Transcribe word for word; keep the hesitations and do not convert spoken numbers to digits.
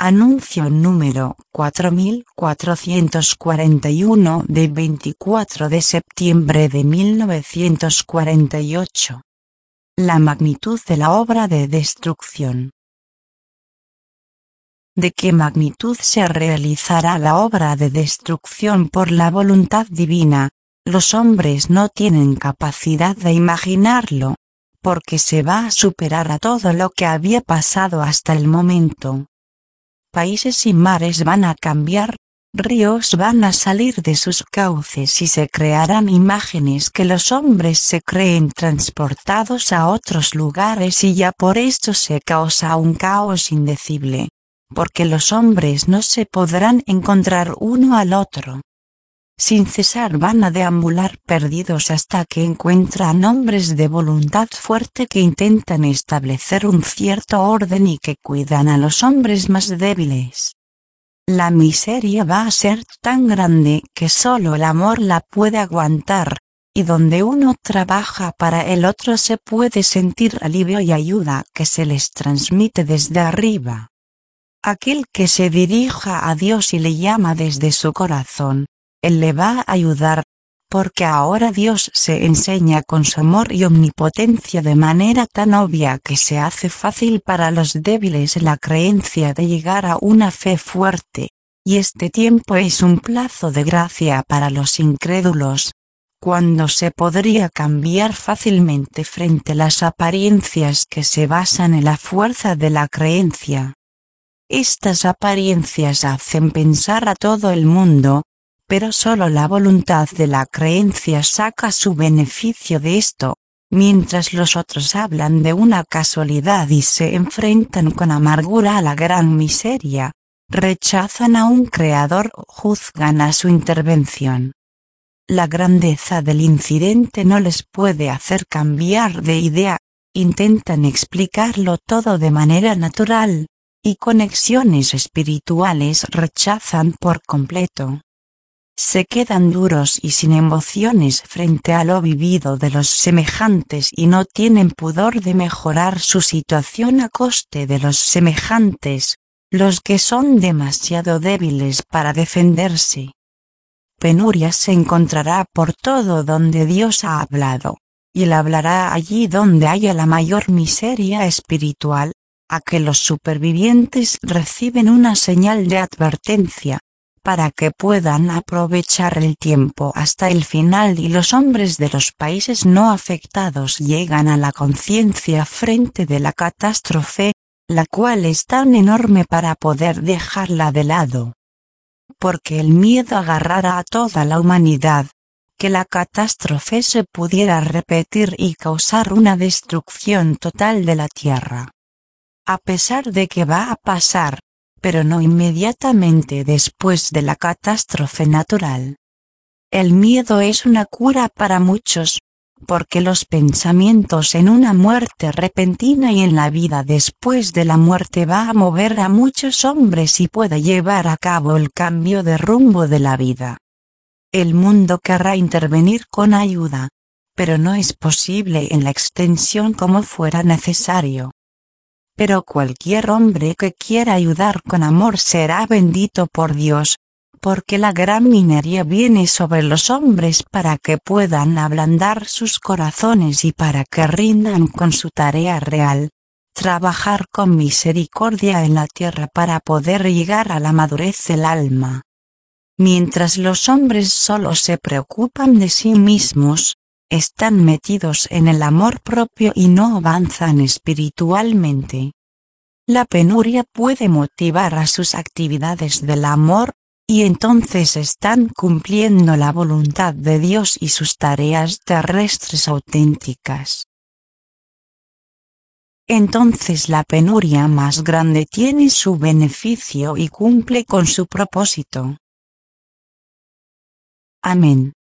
Anuncio número cuatro mil cuatrocientos cuarenta y uno de veinticuatro de septiembre de mil novecientos cuarenta y ocho. La magnitud de la obra de destrucción. ¿De qué magnitud se realizará la obra de destrucción por la voluntad divina? Los hombres no tienen capacidad de imaginarlo, porque se va a superar a todo lo que había pasado hasta el momento. Países y mares van a cambiar, ríos van a salir de sus cauces y se crearán imágenes que los hombres se creen transportados a otros lugares y ya por esto se causa un caos indecible, porque los hombres no se podrán encontrar uno al otro. Sin cesar van a deambular perdidos hasta que encuentran hombres de voluntad fuerte que intentan establecer un cierto orden y que cuidan a los hombres más débiles. La miseria va a ser tan grande que solo el amor la puede aguantar, y donde uno trabaja para el otro se puede sentir alivio y ayuda que se les transmite desde arriba. Aquel que se dirija a Dios y le llama desde su corazón, Él le va a ayudar, porque ahora Dios se enseña con su amor y omnipotencia de manera tan obvia que se hace fácil para los débiles la creencia de llegar a una fe fuerte, y este tiempo es un plazo de gracia para los incrédulos, cuando se podría cambiar fácilmente frente a las apariencias que se basan en la fuerza de la creencia. Estas apariencias hacen pensar a todo el mundo, pero solo la voluntad de la creencia saca su beneficio de esto, mientras los otros hablan de una casualidad y se enfrentan con amargura a la gran miseria, rechazan a un creador o juzgan a su intervención. La grandeza del incidente no les puede hacer cambiar de idea, intentan explicarlo todo de manera natural, y conexiones espirituales rechazan por completo. Se quedan duros y sin emociones frente a lo vivido de los semejantes y no tienen pudor de mejorar su situación a coste de los semejantes, los que son demasiado débiles para defenderse. Penuria se encontrará por todo donde Dios ha hablado, y Él hablará allí donde haya la mayor miseria espiritual, a que los supervivientes reciben una señal de advertencia, para que puedan aprovechar el tiempo hasta el final y los hombres de los países no afectados llegan a la conciencia frente de la catástrofe, la cual es tan enorme para poder dejarla de lado. Porque el miedo agarrará a toda la humanidad, que la catástrofe se pudiera repetir y causar una destrucción total de la tierra. A pesar de que va a pasar, pero no inmediatamente después de la catástrofe natural. El miedo es una cura para muchos, porque los pensamientos en una muerte repentina y en la vida después de la muerte va a mover a muchos hombres y puede llevar a cabo el cambio de rumbo de la vida. El mundo querrá intervenir con ayuda, pero no es posible en la extensión como fuera necesario. Pero cualquier hombre que quiera ayudar con amor será bendito por Dios, porque la gran miseria viene sobre los hombres para que puedan ablandar sus corazones y para que rindan con su tarea real, trabajar con misericordia en la tierra para poder llegar a la madurez del alma. Mientras los hombres solo se preocupan de sí mismos, están metidos en el amor propio y no avanzan espiritualmente. La penuria puede motivar a sus actividades del amor, y entonces están cumpliendo la voluntad de Dios y sus tareas terrestres auténticas. Entonces la penuria más grande tiene su beneficio y cumple con su propósito. Amén.